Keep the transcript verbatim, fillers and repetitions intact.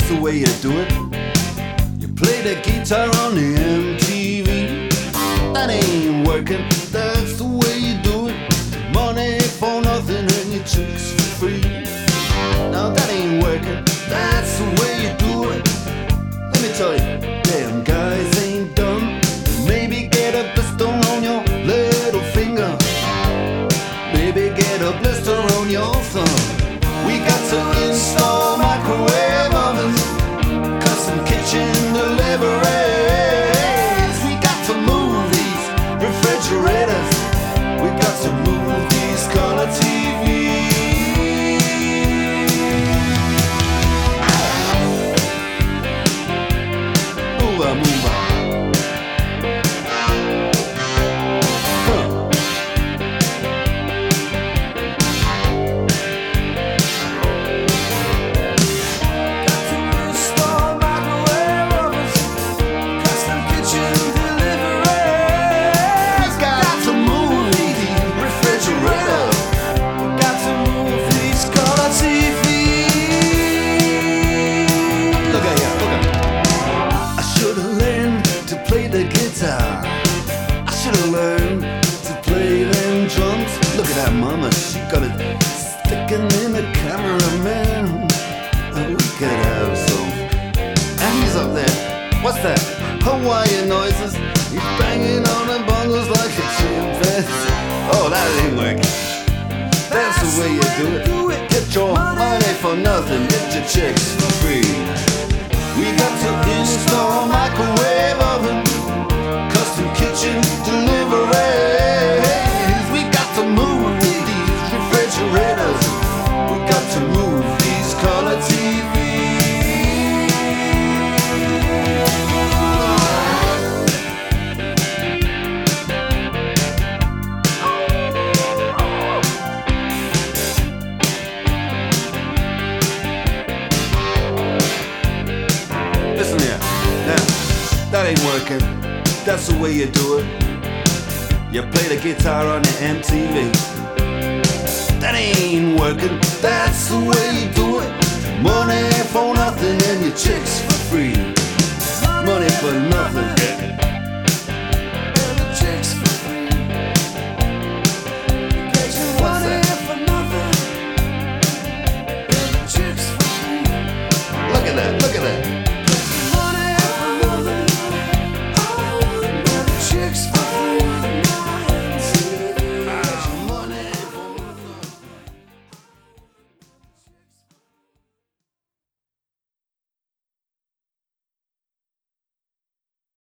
that's the way you do it. You play the guitar on the M T V. That ain't working, that's the way you do it. Money for nothing and your chicks for free. Now that ain't working, that's the way you do it. Let me tell you, damn guys ain't dumb. Maybe get a blister on your little finger. Maybe get a blister on your thumb. We got to install microwave ovens, custom kitchen deliveries. We got to move these refrigerators. We got to move these color T Vs. Move on, move on. I should've learned to play them drums. Look at that mama, she got it sticking in the cameraman. Oh, we could have some. And he's up there. What's that? Hawaiian noises. He's banging on the bongos like a chimpanzee. Oh, that ain't working. That's the way you do it. Get your money for nothing, get your chicks for free. We got to install microwave oven, custom kitchen deliveries. We got to move these refrigerators. We got to move these color T Vs. Listen here, now, that ain't working. That's the way you do it. You play the guitar on the M T V. That ain't working. That's the way you do it. Money for nothing and your chicks for free. Money for nothing.